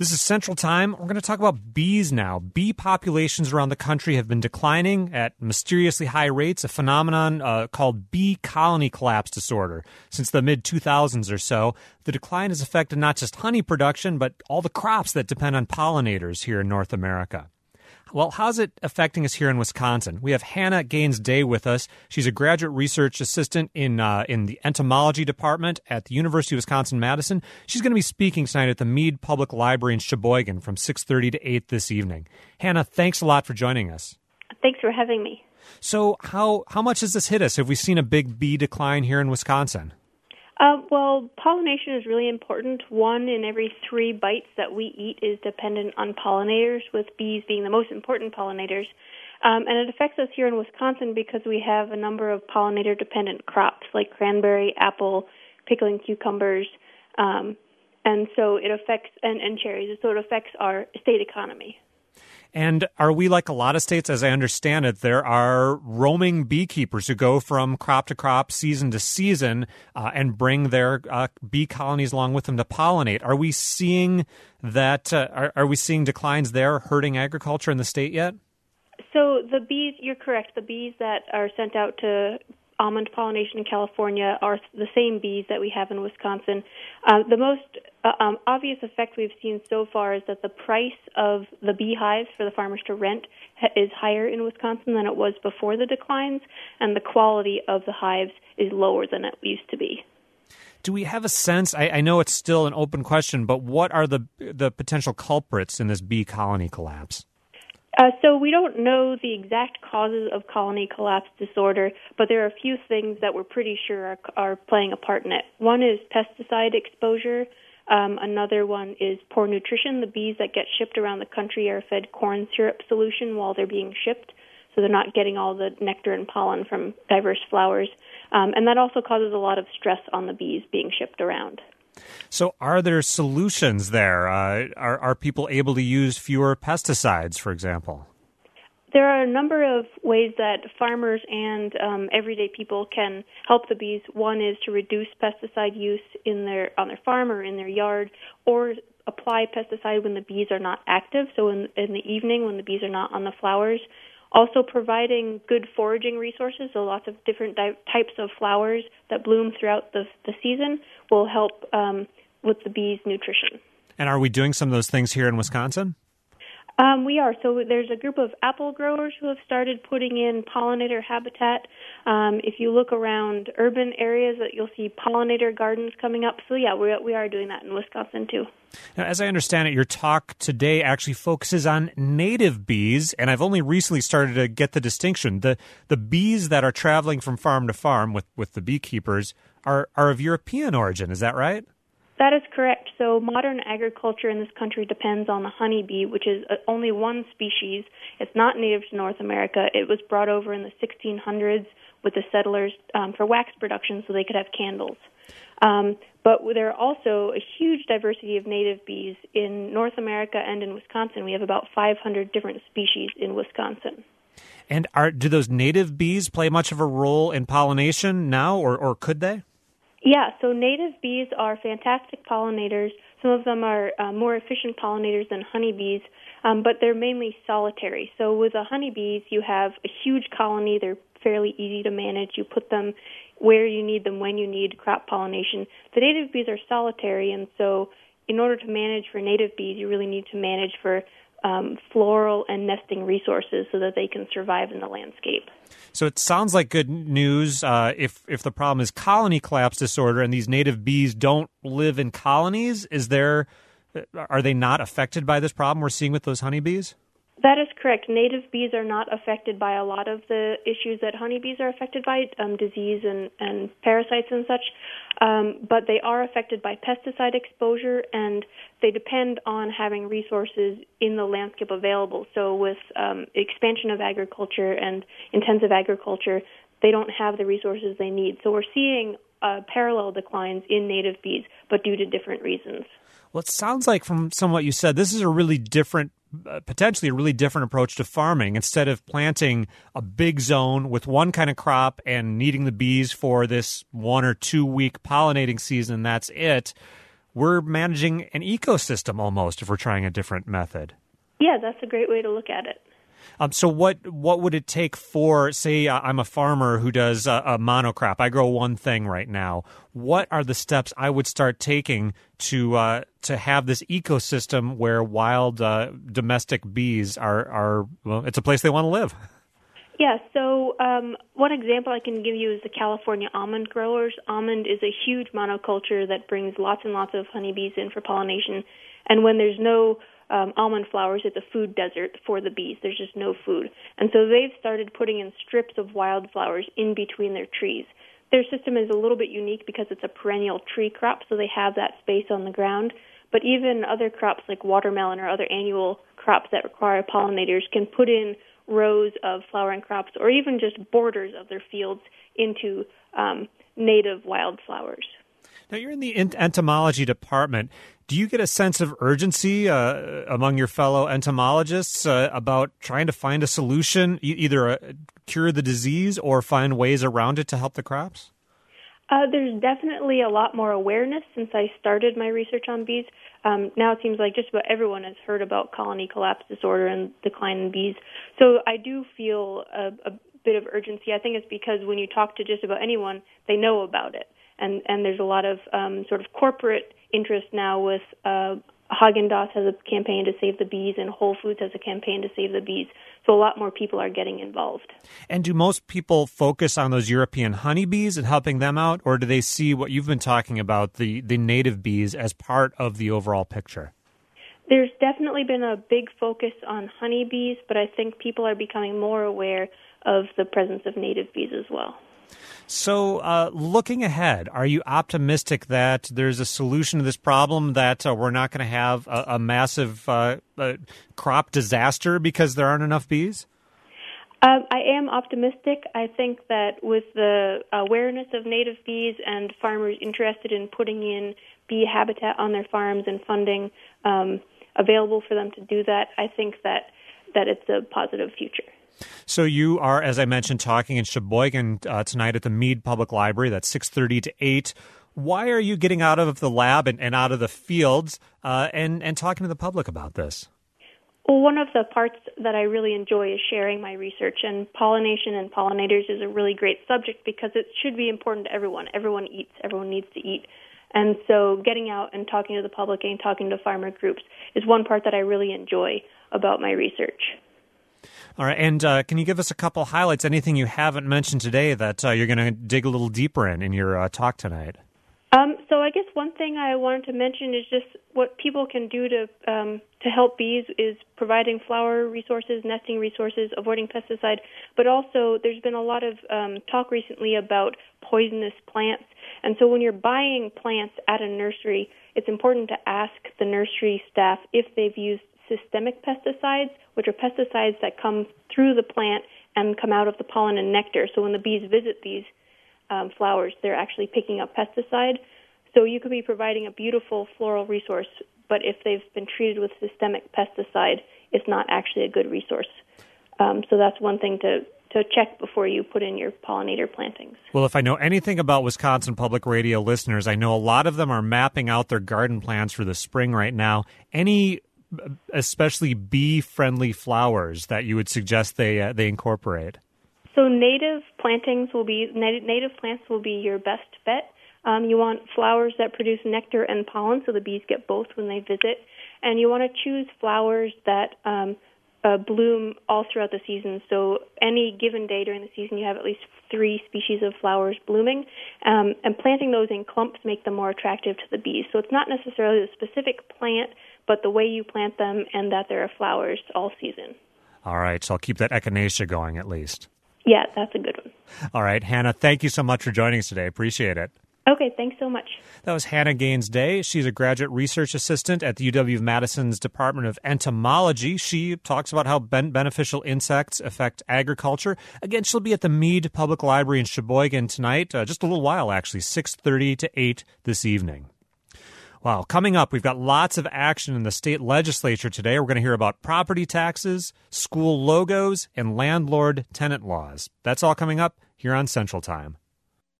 This is Central Time. We're going to talk about bees now. Bee populations around the country have been declining at mysteriously high rates, a phenomenon called bee colony collapse disorder. Since the mid-2000s or so, the decline has affected not just honey production, but all the crops that depend on pollinators here in North America. Well, how's it affecting us here in Wisconsin? We have Hannah Gaines-Day with us. She's a graduate research assistant in the entomology department at the University of Wisconsin-Madison. She's going to be speaking tonight at the Mead Public Library in Sheboygan from 6:30 to 8 this evening. Hannah, thanks a lot for joining us. Thanks for having me. So how much has this hit us? Have we seen a big bee decline here in Wisconsin? Well, pollination is really important. 1 in every 3 bites that we eat is dependent on pollinators, with bees being the most important pollinators. And it affects us here in Wisconsin because we have a number of pollinator-dependent crops like cranberry, apple, pickling cucumbers, and so it affects and cherries. So it affects our state economy. And are we like a lot of states? As I understand it, there are roaming beekeepers who go from crop to crop, season to season, and bring their bee colonies along with them to pollinate. Are we seeing that? Are we seeing declines there hurting agriculture in the state yet? So the bees, you're correct. The bees that are sent out to almond pollination in California are the same bees that we have in Wisconsin. The most obvious effect we've seen so far is that the price of the beehives for the farmers to rent is higher in Wisconsin than it was before the declines, and the quality of the hives is lower than it used to be. Do we have a sense, I know it's still an open question, but what are the potential culprits in this bee colony collapse? So we don't know the exact causes of colony collapse disorder, but there are a few things that we're pretty sure are playing a part in it. One is pesticide exposure. Another one is poor nutrition. The bees that get shipped around the country are fed corn syrup solution while they're being shipped, so they're not getting all the nectar and pollen from diverse flowers. And that also causes a lot of stress on the bees being shipped around. So are there solutions there? Are people able to use fewer pesticides, for example? There are a number of ways that farmers and everyday people can help the bees. One is to reduce pesticide use on their farm or in their yard, or apply pesticide when the bees are not active, so in the evening when the bees are not on the flowers. Also providing good foraging resources, so lots of different types of flowers that bloom throughout the season will help with the bees' nutrition. And are we doing some of those things here in Wisconsin? We are. So there's a group of apple growers who have started putting in pollinator habitat. If you look around urban areas, you'll see pollinator gardens coming up. So yeah, we are doing that in Wisconsin too. Now, as I understand it, your talk today actually focuses on native bees, and I've only recently started to get the distinction. The bees that are traveling from farm to farm with the beekeepers are of European origin. Is that right? That is correct. So modern agriculture in this country depends on the honeybee, which is only one species. It's not native to North America. It was brought over in the 1600s with the settlers for wax production so they could have candles. But there are also a huge diversity of native bees in North America and in Wisconsin. We have about 500 different species in Wisconsin. And do those native bees play much of a role in pollination now, or could they? Yeah, so native bees are fantastic pollinators. Some of them are more efficient pollinators than honeybees, but they're mainly solitary. So with the honeybees, you have a huge colony. They're fairly easy to manage. You put them where you need them, when you need crop pollination. The native bees are solitary, and so in order to manage for native bees, you really need to manage for floral and nesting resources so that they can survive in the landscape. So it sounds like good news if the problem is colony collapse disorder and these native bees don't live in colonies. Are they not affected by this problem we're seeing with those honeybees? That is correct. Native bees are not affected by a lot of the issues that honeybees are affected by, disease and parasites and such, but they are affected by pesticide exposure, and they depend on having resources in the landscape available. So with expansion of agriculture and intensive agriculture, they don't have the resources they need. So we're seeing parallel declines in native bees, but due to different reasons. Well, it sounds like from some of what you said, this is a really different potentially a really different approach to farming. Instead of planting a big zone with one kind of crop and needing the bees for this 1 or 2 week pollinating season, that's it. we're managing an ecosystem almost if we're trying a different method. Yeah, that's a great way to look at it. So what would it take for, say, I'm a farmer who does a monocrop. I grow one thing right now. What are the steps I would start taking to have this ecosystem where wild domestic bees are well, it's a place they want to live? Yeah, so one example I can give you is the California almond growers. Almond is a huge monoculture that brings lots and lots of honeybees in for pollination. And when there's no almond flowers, it's a food desert for the bees. There's just no food. And so they've started putting in strips of wildflowers in between their trees. Their system is a little bit unique because it's a perennial tree crop, so they have that space on the ground. But even other crops like watermelon or other annual crops that require pollinators can put in rows of flowering crops or even just borders of their fields into native wildflowers. Now, you're in the entomology department. Do you get a sense of urgency among your fellow entomologists about trying to find a solution, either cure the disease or find ways around it to help the crops? There's definitely a lot more awareness since I started my research on bees. Now it seems like just about everyone has heard about colony collapse disorder and decline in bees. So I do feel a bit of urgency. I think it's because when you talk to just about anyone, they know about it. And there's a lot of sort of corporate interest now with Haagen-Dazs has a campaign to save the bees and Whole Foods has a campaign to save the bees. So a lot more people are getting involved. And do most people focus on those European honeybees and helping them out, or do they see what you've been talking about, the native bees, as part of the overall picture? There's definitely been a big focus on honeybees, but I think people are becoming more aware of the presence of native bees as well. So looking ahead, are you optimistic that there's a solution to this problem, that we're not going to have a massive crop disaster because there aren't enough bees? I am optimistic. I think that with the awareness of native bees and farmers interested in putting in bee habitat on their farms and funding available for them to do that, I think that it's a positive future. So you are, as I mentioned, talking in Sheboygan tonight at the Mead Public Library. That's 6:30 to 8. Why are you getting out of the lab and out of the fields and talking to the public about this? Well, one of the parts that I really enjoy is sharing my research, and pollination and pollinators is a really great subject because it should be important to everyone. Everyone eats. Everyone needs to eat. And so getting out and talking to the public and talking to farmer groups is one part that I really enjoy about my research. All right, and can you give us a couple highlights, anything you haven't mentioned today that you're going to dig a little deeper in your talk tonight? So I guess one thing I wanted to mention is just what people can do to help bees is providing flower resources, nesting resources, avoiding pesticide, but also there's been a lot of talk recently about poisonous plants. And so when you're buying plants at a nursery, it's important to ask the nursery staff if they've used systemic pesticides, which are pesticides that come through the plant and come out of the pollen and nectar. So when the bees visit these flowers, they're actually picking up pesticide. So you could be providing a beautiful floral resource, but if they've been treated with systemic pesticide, it's not actually a good resource. So that's one thing to check before you put in your pollinator plantings. Well, if I know anything about Wisconsin Public Radio listeners, I know a lot of them are mapping out their garden plans for the spring right now. Any especially bee-friendly flowers that you would suggest they incorporate? So native plants will be your best bet. You want flowers that produce nectar and pollen, so the bees get both when they visit. And you want to choose flowers that bloom all throughout the season. So any given day during the season, you have at least 3 species of flowers blooming. And planting those in clumps make them more attractive to the bees. So it's not necessarily the specific plant, but the way you plant them and that there are flowers all season. All right, so I'll keep that echinacea going at least. Yeah, that's a good one. All right, Hannah, thank you so much for joining us today. Appreciate it. Okay, thanks so much. That was Hannah Gaines-Day. She's a graduate research assistant at the UW-Madison's Department of Entomology. She talks about how beneficial insects affect agriculture. Again, she'll be at the Mead Public Library in Sheboygan tonight, just a little while actually, 6:30 to 8 this evening. Wow, coming up, we've got lots of action in the state legislature today. We're going to hear about property taxes, school logos, and landlord-tenant laws. That's all coming up here on Central Time.